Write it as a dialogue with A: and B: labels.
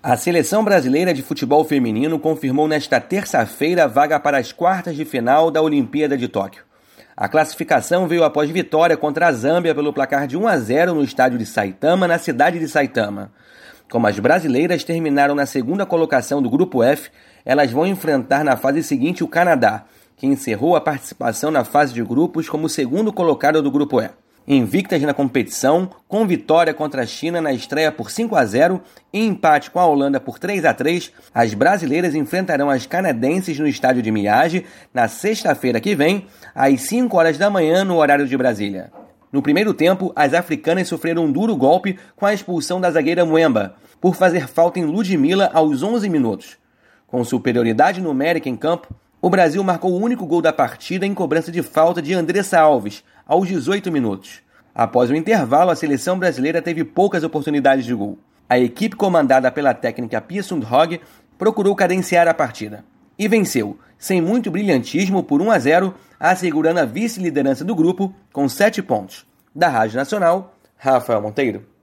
A: A Seleção Brasileira de Futebol Feminino confirmou nesta terça-feira a vaga para as quartas de final da Olimpíada de Tóquio. A classificação veio após vitória contra a Zâmbia pelo placar de 1-0 no estádio de Saitama, na cidade de Saitama. Como as brasileiras terminaram na segunda colocação do Grupo F, elas vão enfrentar na fase seguinte o Canadá, que encerrou a participação na fase de grupos como segundo colocado do Grupo E. Invictas na competição, com vitória contra a China na estreia por 5-0 e empate com a Holanda por 3-3, as brasileiras enfrentarão as canadenses no estádio de Miyagi na sexta-feira que vem, às 5 horas da manhã no horário de Brasília. No primeiro tempo, as africanas sofreram um duro golpe com a expulsão da zagueira Muemba, por fazer falta em Ludmilla aos 11 minutos. Com superioridade numérica em campo, o Brasil marcou o único gol da partida em cobrança de falta de Andressa Alves, aos 18 minutos. Após o intervalo, a seleção brasileira teve poucas oportunidades de gol. A equipe comandada pela técnica Pia Sundhage procurou cadenciar a partida. E venceu, sem muito brilhantismo, por 1-0, assegurando a vice-liderança do grupo com 7 pontos. Da Rádio Nacional, Rafael Monteiro.